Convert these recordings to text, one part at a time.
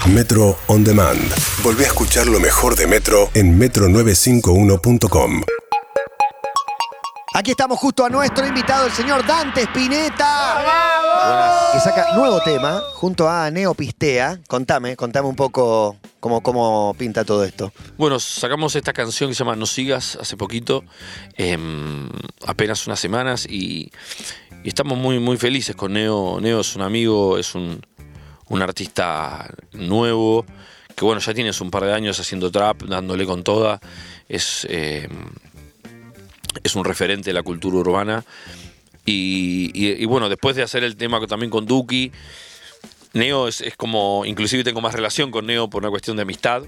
Metro On Demand. Volví a escuchar lo mejor de Metro en metro951.com. Aquí estamos justo a nuestro invitado, el señor Dante Spinetta. ¡Bravo! Que saca nuevo tema junto a Neopistea. Contame un poco cómo pinta todo esto. Bueno, sacamos esta canción que se llama No Sigas hace poquito, apenas unas semanas, y estamos muy felices con Neo. Neo es un amigo, es un artista nuevo, que bueno, ya tienes un par de años haciendo trap, dándole con toda. Es un referente de la cultura urbana. Y bueno, después de hacer el tema también con Duki, Neo es como, inclusive tengo más relación con Neo por una cuestión de amistad.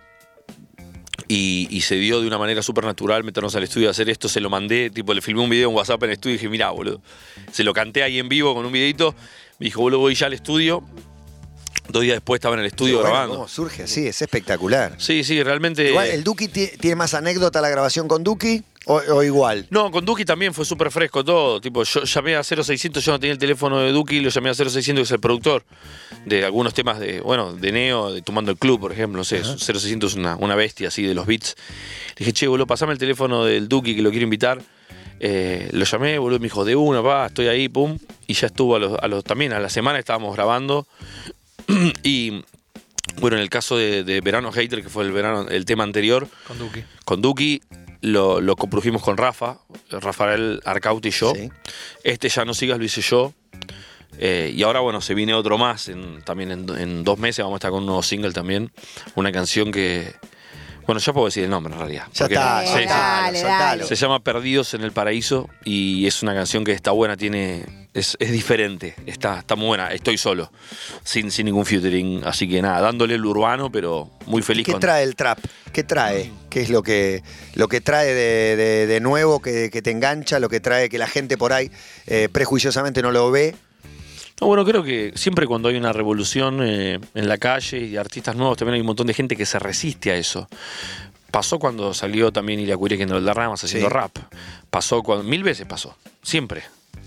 Y se dio de una manera súper natural meternos al estudio a hacer esto. Se lo mandé, le filmé un video en WhatsApp en el estudio y dije, mirá, boludo. Se lo canté ahí en vivo con un videito. Me dijo, boludo, voy ya al estudio. 2 días después estaba en el estudio grabando. ¿Cómo surge así? Es espectacular. Sí, realmente. Igual, ¿el Duki tiene más anécdota la grabación con Duki? ¿O igual? No, con Duki también fue súper fresco todo. Yo llamé a 0600, yo no tenía el teléfono de Duki, lo llamé a 0600, que es el productor de algunos temas de Neo, de Tomando el Club, por ejemplo. No sé, 0600 es una bestia así de los beats. Le dije, che, boludo, pasame el teléfono del Duki que lo quiero invitar. Lo llamé, boludo, me dijo, de una, estoy ahí, pum. Y ya estuvo también a la semana estábamos grabando. Y bueno, en el caso de Verano Hater, que fue el tema anterior, con Duki lo coprodujimos con Rafael Arcauti y yo. Sí. Ya No Sigas lo hice yo. Y ahora, bueno, se viene otro más. También en 2 meses vamos a estar con un nuevo single también. Una canción que... Bueno, ya puedo decir el nombre en realidad. Ya está, Dale. Se llama Perdidos en el Paraíso y es una canción que está buena, es diferente, está muy buena. Estoy solo, sin ningún featuring, así que nada, dándole el urbano, pero muy feliz. ¿Qué trae el trap? ¿Qué trae? ¿Qué es lo que trae de nuevo, que te engancha, lo que trae que la gente por ahí prejuiciosamente no lo ve? No, bueno, creo que siempre cuando hay una revolución en la calle y artistas nuevos, también hay un montón de gente que se resiste a eso. Pasó cuando salió también Ilia Curie en el Ramas haciendo rap. Pasó 1000 veces pasó, siempre.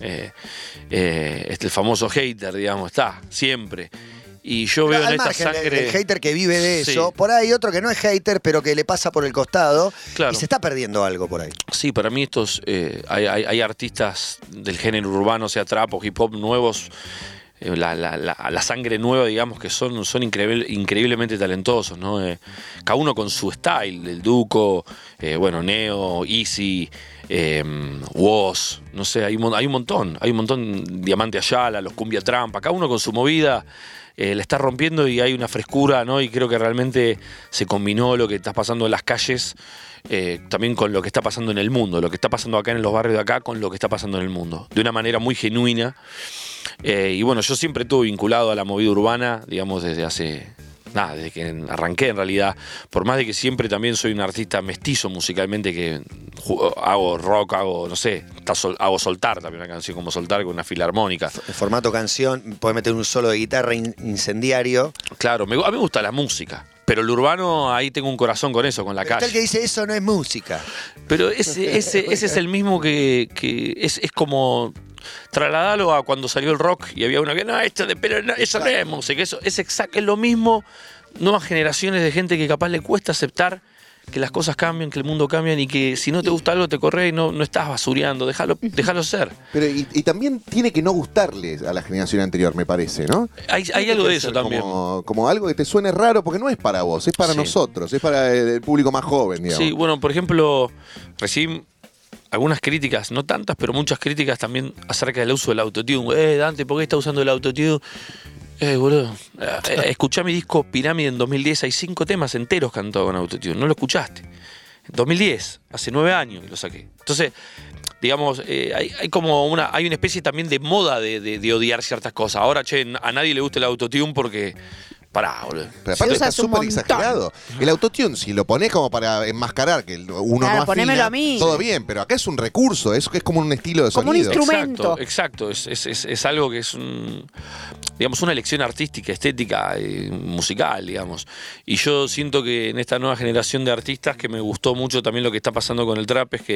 El famoso hater, digamos, está, siempre. Y yo veo en esta sangre... El hater que vive de eso. Por ahí hay otro que no es hater, pero que le pasa por el costado. Claro. Y se está perdiendo algo por ahí. Sí, para mí hay artistas del género urbano, sea trap o hip hop nuevos, la sangre nueva, digamos, que son increíblemente talentosos, ¿no? Cada uno con su style, el Duco, Neo, Easy, Woz, no sé, hay un montón, Diamante Ayala, los Cumbia Trampa, cada uno con su movida. La está rompiendo y hay una frescura, ¿no? Y creo que realmente se combinó lo que está pasando en las calles también con lo que está pasando en el mundo, lo que está pasando acá en los barrios de acá con lo que está pasando en el mundo, de una manera muy genuina. Y bueno, yo siempre estuve vinculado a la movida urbana, digamos, desde que arranqué en realidad, por más de que siempre también soy un artista mestizo musicalmente, que hago rock, hago Soltar también, una canción como Soltar con una filarmónica. El formato canción, puedes meter un solo de guitarra incendiario. Claro, a mí me gusta la música, pero el urbano, ahí tengo un corazón con eso, con la calle. Está el que dice, eso no es música. Pero ese es el mismo que es como... Trasladalo a cuando salió el rock y había uno que eso no es música, eso es lo mismo. Nuevas generaciones de gente que capaz le cuesta aceptar que las cosas cambian, que el mundo cambia y que si no te gusta algo te corre y no estás basureando, déjalo ser. Pero y también tiene que no gustarle a la generación anterior, me parece, ¿no? Hay algo de eso también. Como algo que te suene raro, porque no es para vos, es para nosotros, es para el público más joven, digamos. Sí, bueno, por ejemplo, recibí algunas críticas, no tantas, pero muchas críticas también acerca del uso del autotune. Dante, ¿por qué estás usando el autotune? Boludo, escuchá mi disco Pirámide en 2010, hay 5 temas enteros cantados con autotune, no lo escuchaste. En 2010, hace 9 años que lo saqué. Entonces, digamos, hay una especie también de moda de odiar ciertas cosas. Ahora, a nadie le gusta el autotune porque... Pará, boludo. Pero aparte está súper exagerado. El autotune, si lo pones como para enmascarar que uno no afina, a mí. Todo bien, pero acá es un recurso, es como un estilo de como sonido. Como un instrumento. Exacto. Es algo que es digamos, una elección artística, estética, musical, digamos. Y yo siento que en esta nueva generación de artistas, que me gustó mucho también lo que está pasando con el trap, es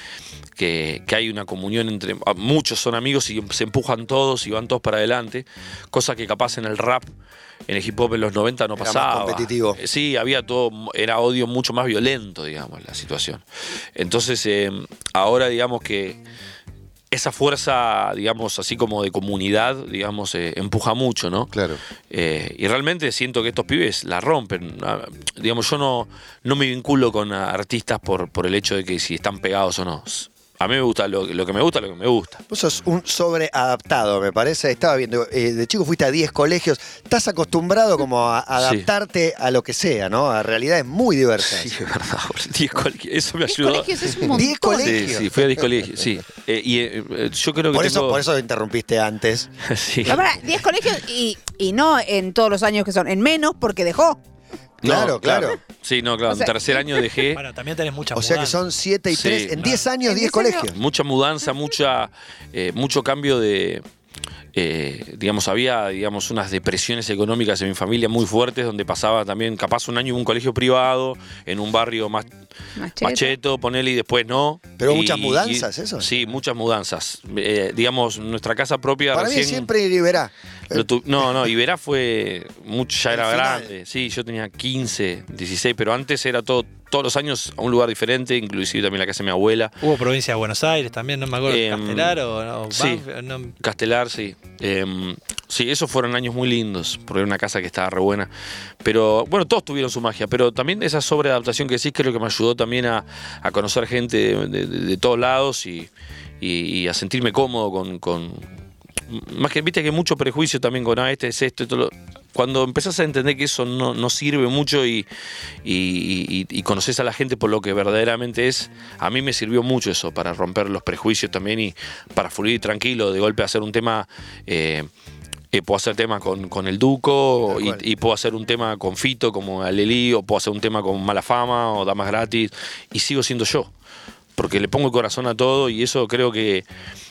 que hay una comunión entre... Muchos son amigos y se empujan todos y van todos para adelante, cosa que capaz en el rap en el hip hop en los 90 no pasaba. Más competitivo. Sí, había todo, era odio mucho más violento, digamos, la situación. Entonces, ahora digamos que esa fuerza, digamos, así como de comunidad, digamos, empuja mucho, ¿no? Claro. Y realmente siento que estos pibes la rompen. Digamos, yo no me vinculo con artistas por el hecho de que si están pegados o no. A mí me gusta lo que me gusta, lo que me gusta. Vos sos un sobreadaptado, me parece. Estaba viendo, de chico fuiste a 10 colegios. Estás acostumbrado como a adaptarte a lo que sea, ¿no? A realidades muy diversas. Sí, es verdad. 10 colegios, eso me ayudó. 10 colegios es un montón. 10 colegios. Sí, fui a 10 colegios, sí. Yo creo que por eso interrumpiste antes. Sí. No, 10 colegios y no en todos los años que son, en menos porque dejó. Claro, claro. Sí, no, claro. O sea, en tercer año dejé. Bueno, también tenés mucha O sea que son 7 y 3. Sí, En claro. 10 años, En 10 10 colegios. años. Mucha mudanza, mucho cambio de. Digamos, había unas depresiones económicas en mi familia muy fuertes, donde pasaba también, capaz un año en un colegio privado, en un barrio más cheto, ponele, y después no. Pero muchas mudanzas, ¿eso? Sí, muchas mudanzas. Digamos, nuestra casa propia Para recién. mí siempre Iberá. No, Iberá fue mucho, ya era Al final. grande. Sí, yo tenía 15, 16, pero antes era todos los años a un lugar diferente, inclusive también la casa de mi abuela. Hubo provincia de Buenos Aires también, no me acuerdo, Castelar o sí, Banfield, no. Castelar, sí. Sí, esos fueron años muy lindos, porque era una casa que estaba re buena. Pero, bueno, todos tuvieron su magia, pero también esa sobreadaptación que decís creo que me ayudó también a conocer gente de todos lados y a sentirme cómodo con más que, viste que hay mucho prejuicio también con este es esto y todo cuando empezás a entender que eso no sirve mucho y conoces a la gente por lo que verdaderamente es, a mí me sirvió mucho eso para romper los prejuicios también y para fluir tranquilo, de golpe hacer un tema. Puedo hacer temas con el Duco y puedo hacer un tema con Fito como Alelí, o puedo hacer un tema con Mala Fama o Damas Gratis y sigo siendo yo porque le pongo el corazón a todo y eso creo que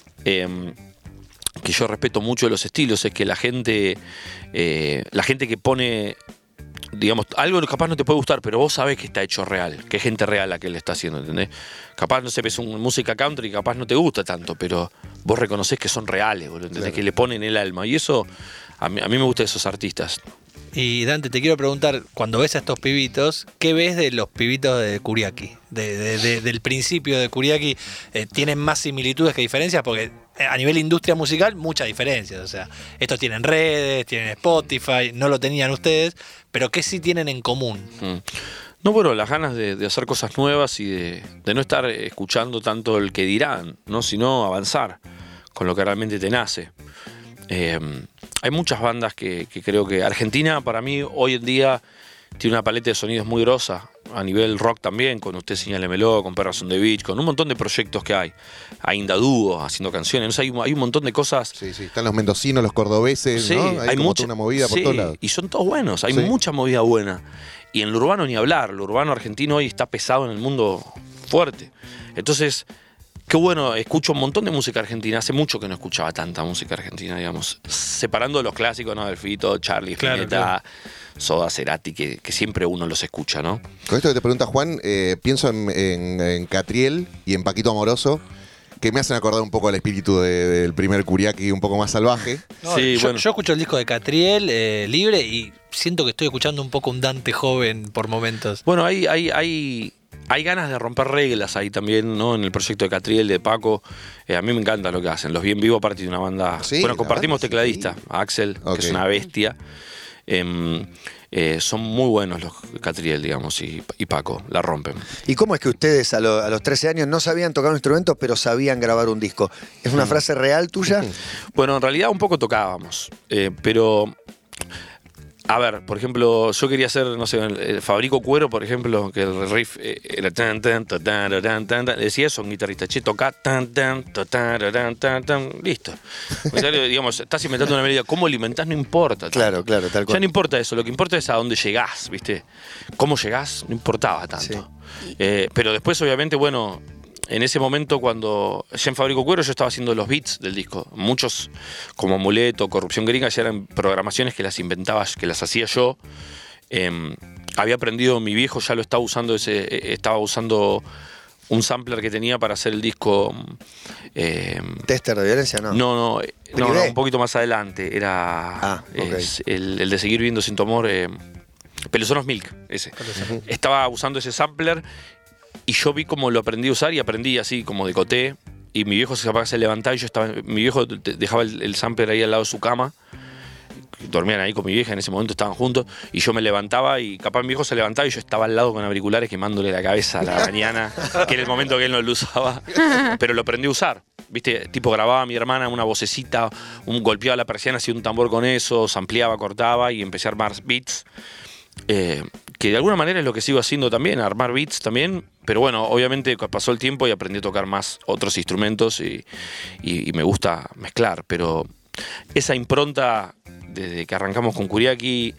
yo respeto mucho de los estilos, es que la gente que pone, digamos, algo capaz no te puede gustar, pero vos sabés que está hecho real, que es gente real la que le está haciendo, ¿entendés? Capaz, no sé, ves música country, capaz no te gusta tanto, pero vos reconocés que son reales, ¿entendés? Claro. Que le ponen el alma, y eso, a mí me gustan esos artistas. Y Dante, te quiero preguntar, cuando ves a estos pibitos, ¿qué ves de los pibitos de Kuriaki? Del principio de Kuriaki, ¿tienen más similitudes que diferencias? Porque a nivel industria musical, muchas diferencias. O sea, estos tienen redes, tienen Spotify, no lo tenían ustedes, pero ¿qué sí tienen en común? No, bueno, las ganas de hacer cosas nuevas y de no estar escuchando tanto el que dirán, ¿no? Sino avanzar con lo que realmente te nace. Hay muchas bandas que creo que Argentina para mí hoy en día tiene una paleta de sonidos muy grosa, a nivel rock también, con Usted Señálemelo, con Perras on the Beach, con un montón de proyectos que hay. Hay Indadúo haciendo canciones, no sé, hay un montón de cosas. Sí, están los mendocinos, los cordobeses, sí, ¿no? Hay como toda una movida por todos lados. Y son todos buenos, hay mucha movida buena. Y en lo urbano ni hablar, lo urbano argentino hoy está pesado en el mundo fuerte. Entonces, qué bueno, escucho un montón de música argentina. Hace mucho que no escuchaba tanta música argentina, digamos. Separando los clásicos, ¿no? Del Fito, Charlie, Spinetta, claro. Soda, Cerati, que siempre uno los escucha, ¿no? Con esto que te pregunta Juan, pienso en Catriel y en Paquito Amoroso, que me hacen acordar un poco al espíritu del primer Kuriaki, un poco más salvaje. No, sí, yo escucho el disco de Catriel, Libre, y siento que estoy escuchando un poco un Dante joven por momentos. Bueno, hay ganas de romper reglas ahí también, ¿no? En el proyecto de Catriel, de Paco. A mí me encanta lo que hacen. Los vi en vivo aparte de una banda. Sí, bueno, compartimos banda, tecladista, sí. Axel, que es una bestia. Son muy buenos los Catriel, digamos, y Paco, la rompen. ¿Y cómo es que ustedes a los 13 años no sabían tocar un instrumento, pero sabían grabar un disco? ¿Es una frase real tuya? Bueno, en realidad un poco tocábamos, pero... A ver, por ejemplo, yo quería hacer, no sé, Fabrico Cuero, por ejemplo, que el riff era tan, tan, tan, tan, tan, tan, tan, decía eso a un guitarrista, che, toca tan, tan, tan, tan, tan, tan, listo. Digamos, estás inventando una melodía, ¿cómo alimentás? No importa. Claro, tal cual. Ya no importa eso, lo que importa es a dónde llegás, ¿viste? ¿Cómo llegás? No importaba tanto. Sí. Pero después, obviamente, bueno... En ese momento, cuando ya en Fabrico Cuero, yo estaba haciendo los beats del disco. Muchos, como Amuleto, Corrupción Gringa, ya eran programaciones que las inventaba, que las hacía yo. Había aprendido, mi viejo ya lo estaba usando, estaba usando un sampler que tenía para hacer el disco. ¿Tester de violencia? No, un poquito más adelante. Era okay. el de Seguir Viviendo Sin Tu Amor. Pelusonos Milk, ese. Estaba usando ese sampler y yo vi cómo lo aprendí a usar y aprendí así como de coté. Y mi viejo se levantaba y mi viejo dejaba el sampler ahí al lado de su cama. Dormían ahí con mi vieja, en ese momento estaban juntos, y yo me levantaba y capaz mi viejo se levantaba y yo estaba al lado con auriculares quemándole la cabeza a la mañana, que era el momento que él no lo usaba, pero lo aprendí a usar. ¿Viste? Tipo grababa a mi hermana una vocecita, golpeaba la persiana, hacía un tambor con eso, sampleaba, cortaba y empecé a armar beats. Que de alguna manera es lo que sigo haciendo también, armar beats también, pero bueno, obviamente pasó el tiempo y aprendí a tocar más otros instrumentos y me gusta mezclar, pero esa impronta desde que arrancamos con Kuriaki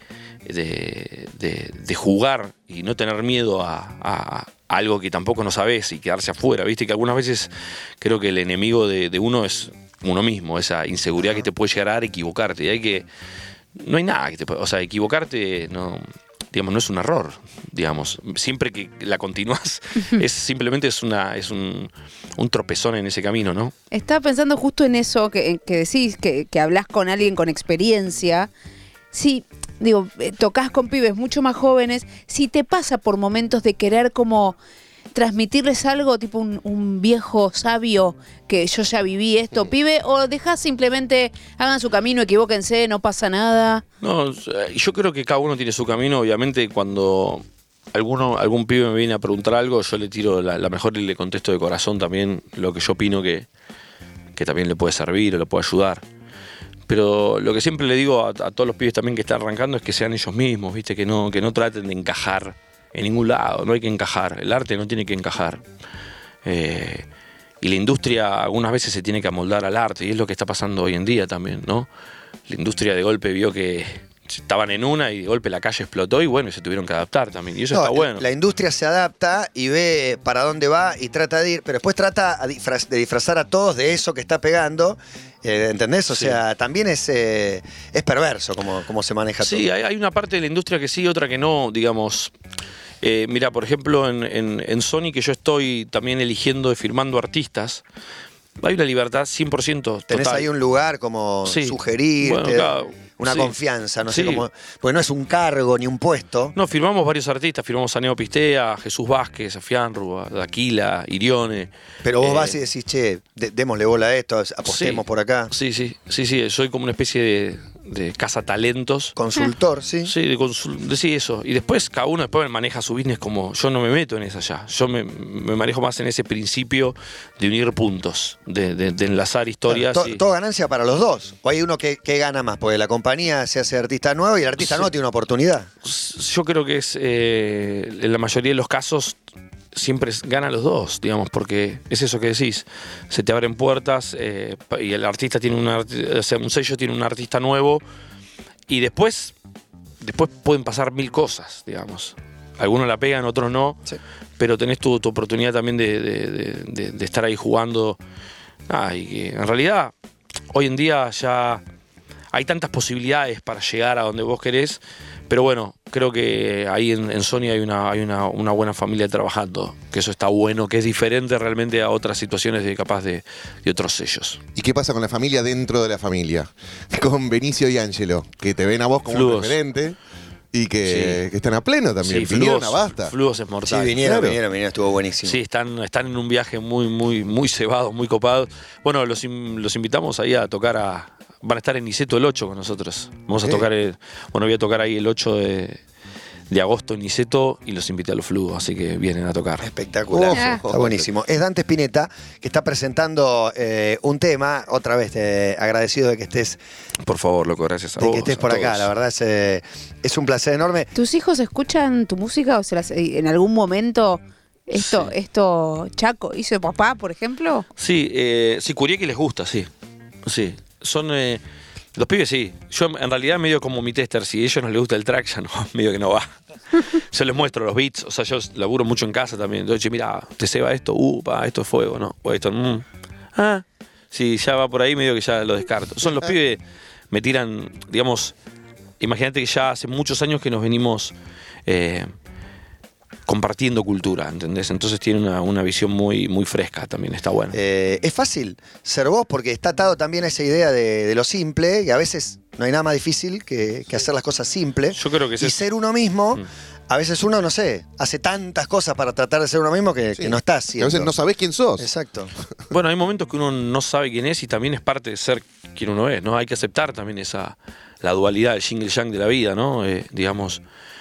de jugar y no tener miedo a algo que tampoco no sabes y quedarse afuera, ¿viste? Que algunas veces creo que el enemigo de uno es uno mismo, esa inseguridad que te puede llegar a dar equivocarte, y no hay nada que te pueda, o sea, equivocarte no es un error, digamos. Siempre que la continúas, simplemente es un tropezón en ese camino, ¿no? Estaba pensando justo en eso que decís, que hablás con alguien con experiencia. Sí, digo, tocás con pibes mucho más jóvenes. Si te pasa por momentos de querer como transmitirles algo, tipo un viejo sabio que yo ya viví esto, pibe, o dejás simplemente hagan su camino, equivóquense, no pasa nada? No, yo creo que cada uno tiene su camino. Obviamente cuando algún pibe me viene a preguntar algo, yo le tiro la mejor y le contesto de corazón también lo que yo opino que también le puede servir o le puede ayudar. Pero lo que siempre le digo a todos los pibes también que están arrancando es que sean ellos mismos, ¿viste? Que no traten de encajar en ningún lado, no hay que encajar, el arte no tiene que encajar. Y la industria algunas veces se tiene que amoldar al arte, y es lo que está pasando hoy en día también, ¿no? La industria de golpe vio que estaban en una y de golpe la calle explotó y bueno, se tuvieron que adaptar también, y eso está bueno. La industria se adapta y ve para dónde va y trata de ir, pero después trata de disfrazar a todos de eso que está pegando. ¿Entendés? O sea, también es perverso como se maneja todo. Sí, hay una parte de la industria que sí, otra que no, digamos. Mira, por ejemplo, en Sony, que yo estoy también eligiendo y firmando artistas, hay una libertad 100% total. Tenés ahí un lugar como sugerir, una confianza, no sé cómo. Porque no es un cargo ni un puesto. No, firmamos varios artistas, firmamos a Neo Pistea, a Jesús Vázquez, a Fianru, a Daquila, Irione. Pero vos vas y decís, che, démosle bola a esto, apostemos por acá. Sí, soy como una especie de cazatalentos. Consultor, sí. Sí, eso. Y después cada uno maneja su business como. Yo no me meto en eso ya. Yo me manejo más en ese principio de unir puntos, de enlazar historias. Claro, todo ganancia para los dos. O hay uno que gana más, porque la compañía se hace artista nuevo y el artista nuevo tiene una oportunidad. Yo creo que es en la mayoría de los casos siempre ganan los dos, digamos, porque es eso que decís, se te abren puertas y el artista tiene un sello tiene un artista nuevo y después pueden pasar mil cosas, digamos. Algunos la pegan, otros no, pero tenés tu oportunidad también de estar ahí jugando. Y que en realidad hoy en día ya hay tantas posibilidades para llegar a donde vos querés. Pero bueno, creo que ahí en Sony hay una buena familia trabajando, que eso está bueno, que es diferente realmente a otras situaciones de otros sellos. ¿Y qué pasa con la familia dentro de la familia? Con Benicio y Ángelo, que te ven a vos como un referente y que están a pleno también. Sí, vinieron a Basta. Fluos es mortal. Sí, vinieron, estuvo buenísimo. Sí, están en un viaje muy cebados, muy copados. Bueno, los invitamos ahí a tocar van a estar en Niceto el 8 con nosotros. Vamos a tocar voy a tocar ahí el 8 de agosto en Niceto y los invité a los Flugos, así que vienen a tocar. Espectacular. Está buenísimo. Es Dante Spinetta que está presentando un tema, otra vez agradecido de que estés. Por favor, loco, gracias a vos. De que estés por acá, la verdad es un placer enorme. ¿Tus hijos escuchan tu música o en algún momento esto Chaco hizo papá, por ejemplo? Sí, Kuriaki les gusta, sí. Son los pibes, sí. Yo en realidad medio como mi tester, si a ellos no les gusta el track, ya no, medio que no va. Yo les muestro los beats, o sea, yo laburo mucho en casa también. Entonces, mira, te ceba esto, esto es fuego, ¿no? O esto, sí, ya va por ahí, medio que ya lo descarto. Son los pibes, me tiran, digamos, imagínate que ya hace muchos años que nos venimos compartiendo cultura, ¿entendés? Entonces tiene una visión muy, muy fresca también, está bueno. Es fácil ser vos porque está atado también a esa idea de lo simple, y a veces no hay nada más difícil que hacer las cosas simples. Yo creo que y ser uno mismo, a veces uno, no sé, hace tantas cosas para tratar de ser uno mismo que no está haciendo. A veces no sabés quién sos. Exacto. Bueno, hay momentos que uno no sabe quién es y también es parte de ser quien uno es, ¿no? Hay que aceptar también la dualidad, el yin y el yang de la vida, ¿no? Digamos.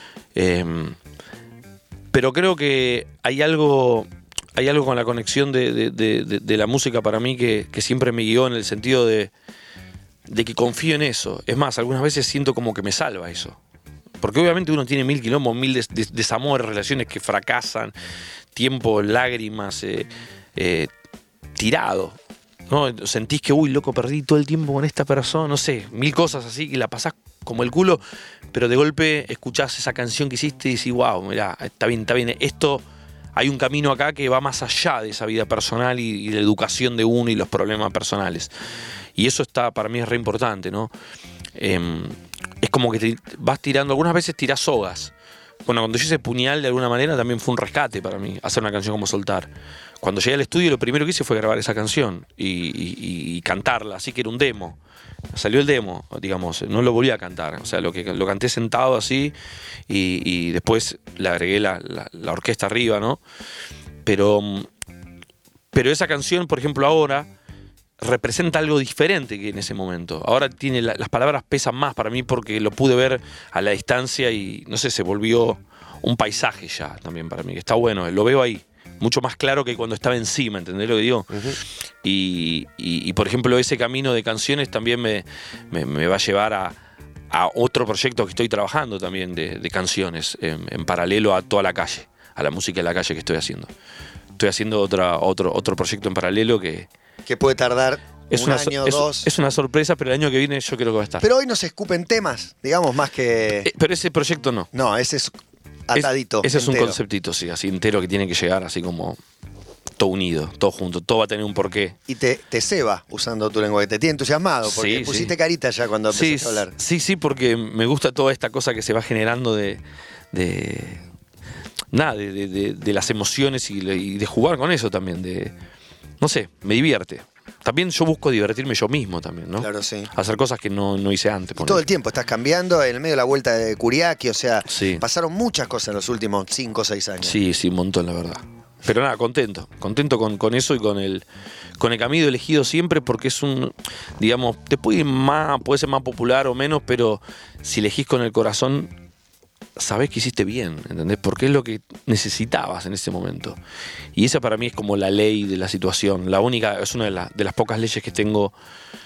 Pero creo que hay algo con la conexión de la música para mí que siempre me guió en el sentido de que confío en eso. Es más, algunas veces siento como que me salva eso. Porque obviamente uno tiene 1000 quilombos, 1000 desamores, relaciones que fracasan, tiempo, lágrimas, tirado, ¿no? Sentís que, uy, loco, perdí todo el tiempo con esta persona, no sé, 1000 cosas así, y la pasás como el culo, pero de golpe escuchás esa canción que hiciste y decís, wow, mirá, está bien, esto, hay un camino acá que va más allá de esa vida personal y la educación de uno y los problemas personales. Y eso para mí es re importante, ¿no? Es como que te vas tirando, algunas veces tirás sogas. Bueno, cuando yo hice Puñal, de alguna manera, también fue un rescate para mí, hacer una canción como Soltar. Cuando llegué al estudio, lo primero que hice fue grabar esa canción y cantarla, así que era un demo. Salió el demo, digamos, no lo volví a cantar. O sea, lo canté sentado así y después le agregué la orquesta arriba, ¿no? Pero esa canción, por ejemplo, ahora representa algo diferente que en ese momento. Ahora tiene las palabras pesan más para mí porque lo pude ver a la distancia y, no sé, se volvió un paisaje ya también para mí, que está bueno, lo veo ahí, mucho más claro que cuando estaba encima, ¿entendés lo que digo? Y por ejemplo, ese camino de canciones también me va a llevar a otro proyecto que estoy trabajando también de canciones, en paralelo a toda la calle, a la música de la calle que estoy haciendo. Estoy haciendo otro proyecto en paralelo que puede tardar un año, dos. Es una sorpresa, pero el año que viene yo creo que va a estar. Pero hoy no se escupen temas, digamos, más que... pero ese proyecto no. No, ese es atadito. Ese es un conceptito, sí, así entero, que tiene que llegar así como todo unido, todo junto, todo va a tener un porqué. Y te ceba usando tu lenguaje, te tiene entusiasmado, porque pusiste carita ya cuando empezaste a hablar. Sí, porque me gusta toda esta cosa que se va generando de las emociones y de jugar con eso también, no sé, me divierte. También yo busco divertirme yo mismo también, ¿no? Claro, sí. Hacer cosas que no hice antes. Y todo el tiempo estás cambiando en el medio de la vuelta de Curiaki, o sea, pasaron muchas cosas en los últimos 5 o 6 años. Sí, un montón, la verdad. Pero nada, contento con eso y con el camino elegido siempre, porque es digamos, puede ser más popular o menos, pero si elegís con el corazón, sabés que hiciste bien, ¿entendés? Porque es lo que necesitabas en ese momento. Y esa para mí es como la ley de la situación. La única, es una de las pocas leyes que tengo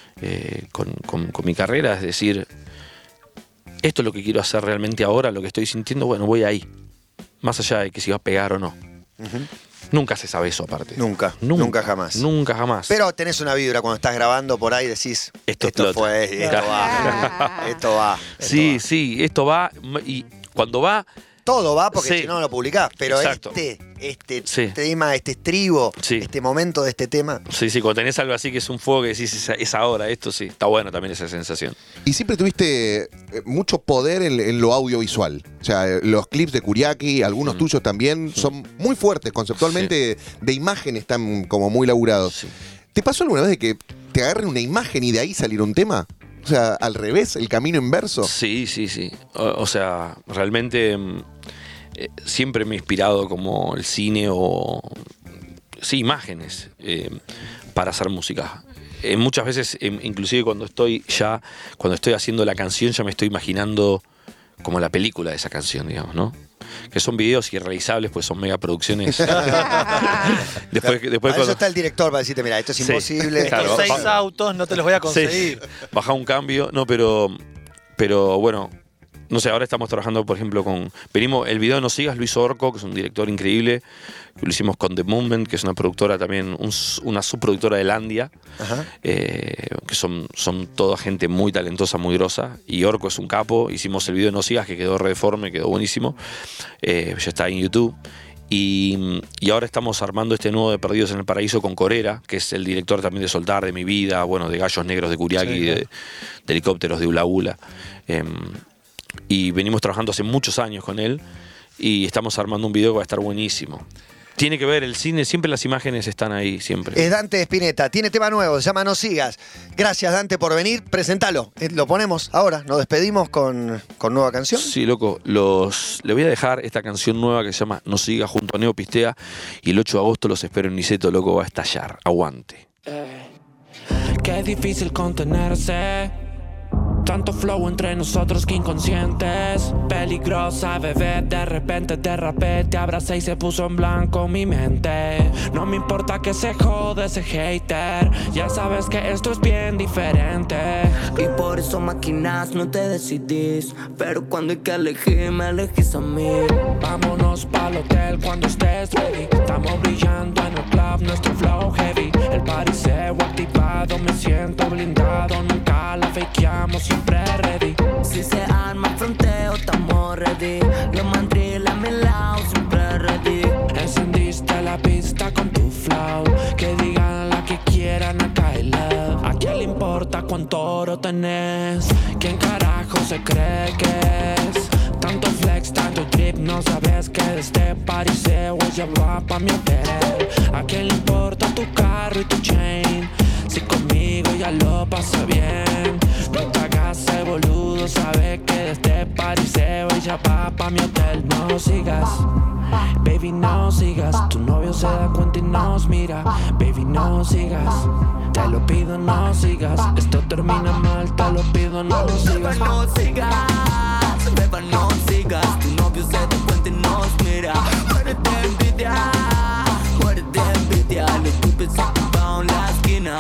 con mi carrera, es decir, esto es lo que quiero hacer realmente ahora, lo que estoy sintiendo, bueno, voy ahí. Más allá de que si va a pegar o no. Nunca se sabe eso aparte. Nunca jamás. Nunca jamás. Pero tenés una vibra cuando estás grabando por ahí, decís, esto fue, esto va. Sí, esto va y cuando va... Todo va porque si no lo publicás, pero exacto. este tema, este estribo, este momento de este tema. Sí, cuando tenés algo así que es un fuego que decís, es ahora, esto sí, está bueno también esa sensación. Y siempre tuviste mucho poder en lo audiovisual. O sea, los clips de Curiaki, algunos tuyos también, son muy fuertes conceptualmente, de imagen están como muy laburados. Sí. ¿Te pasó alguna vez de que te agarren una imagen y de ahí salir un tema? O sea, al revés, el camino inverso. Sí. O sea, realmente siempre me he inspirado como el cine o... Sí, imágenes para hacer música. Muchas veces, inclusive cuando estoy haciendo la canción, ya me estoy imaginando como la película de esa canción, digamos, ¿no? Que son videos irrealizables, pues son megaproducciones. después eso está el director para decirte, mira, esto es imposible. Claro, 6 autos no te los voy a conseguir. Baja un cambio, no, pero bueno, no sé, ahora estamos trabajando, por ejemplo, el video No Sigas, lo hizo Orco, que es un director increíble. Lo hicimos con The Movement, que es una productora también, una subproductora de Landia, que son toda gente muy talentosa, muy grosa. Y Orco es un capo. Hicimos el video No Sigas, que quedó re deforme, quedó buenísimo. Ya está en YouTube. Y ahora estamos armando este nuevo de Perdidos en el Paraíso con Corera, que es el director también de Soltar, de Mi Vida, bueno, de Gallos Negros de Curiaki, de Helicópteros de Ula Ula. Y venimos trabajando hace muchos años con él. y estamos armando un video que va a estar buenísimo. Tiene que ver el cine, siempre las imágenes están ahí, siempre. Es Dante Spinetta, tiene tema nuevo, se llama No Sigas. Gracias, Dante, por venir. Presentalo. Lo ponemos ahora, nos despedimos con nueva canción. Sí, loco, le voy a dejar esta canción nueva que se llama No Sigas junto a Neo Pistea, y el 8 de agosto los espero en Niceto, loco, va a estallar. Aguante. Qué difícil contenerse. Tanto flow entre nosotros que inconscientes. Peligrosa, bebé, de repente derrapé. Te abracé y se puso en blanco mi mente. No me importa que se jode ese hater. Ya sabes que esto es bien diferente. Y por eso maquinas, no te decidís. Pero cuando hay que elegir, me elegís a mí. Vámonos pa'l hotel cuando estés ready. Estamos brillando en el club, nuestro flow heavy. El party se activado, me siento blindado. Nunca la fakeamos, siempre ready. Si se arma fronteo, estamos ready. Los mandriles a mi lado, siempre ready. Encendiste la pista con tu flow. Que digan la que quieran, acá hay love. ¿A quién le importa cuánto oro tenés? ¿Quién carajo se cree que es? Tanto flex, tanto drip, no sabes que de este party se ya va pa' mi hotel. ¿A quién le importa tu carro y tu chain? Si conmigo ya lo pasa bien. No te hagas el boludo, sabes que de este party se ya va pa' mi hotel. No sigas, baby, no sigas. Tu novio se da cuenta y nos mira. Baby, no sigas, te lo pido, no sigas. Esto termina mal, te lo pido, no sigas. No sigas, beba, no sigas. Tu novio se da cuenta y nos mira. Muérete de envidia, muérete de envidia. Los pibes se acaban en la esquina.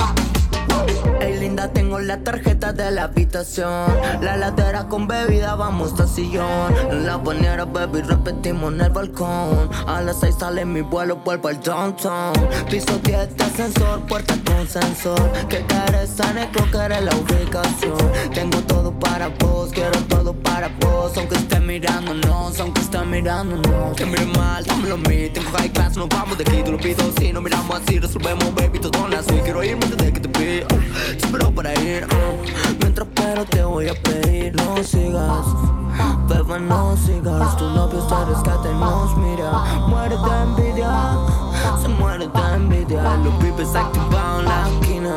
Ey, linda, tengo la tarjeta de la habitación. La heladera con bebida, vamos al sillón. En la bañera, baby, repetimos en el balcón. A las 6 sale mi vuelo, vuelvo al downtown. Piso 10 de ascensor, puerta con sensor. Que cares en creo que eres la ubicación. Tengo todo para vos, quiero todo para vos. Aunque esté mirándonos, aunque esté mirándonos. Que mire mal, dámelo a mí. Tengo high class, nos vamos de aquí, te lo pido. Si no miramos así, resolvemos, baby, todo en la suite. Quiero irme desde que te pido. Espero para ir, mientras espero te voy a pedir. No sigas, beba, no sigas. Tu novio se rescata y nos mira. Muere de envidia, se muere de envidia. Los pibes activados en la esquina.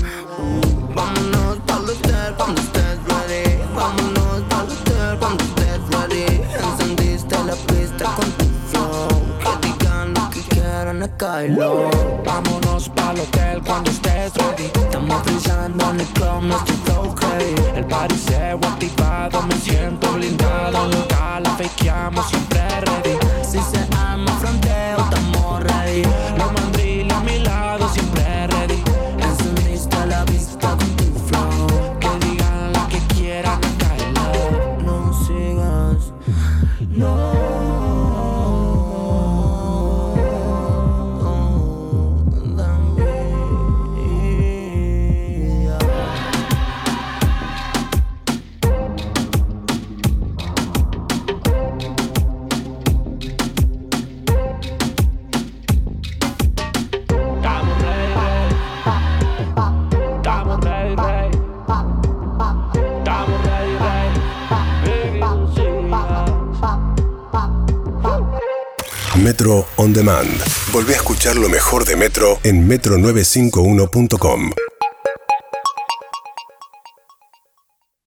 Vámonos pa'l hotel cuando estés ready. Vámonos pa'l hotel cuando estés ready. Encendiste la pista con tu flow. Que digan lo que quieran, acá y lo. Vámonos pa'l hotel cuando estés ready. Estamos brillando en el club, nuestro flow heavy. El party se activado, me siento blindado. Nunca la fakeamos, siempre ready. Si se arma fronteo, estamos ready. Los mandriles a mi lado, siempre ready. Encendiste la vista con tu flow. Que digan la que quieran, acá hay love. No sigas, no. Metro On Demand. Volvé a escuchar lo mejor de Metro en metro951.com.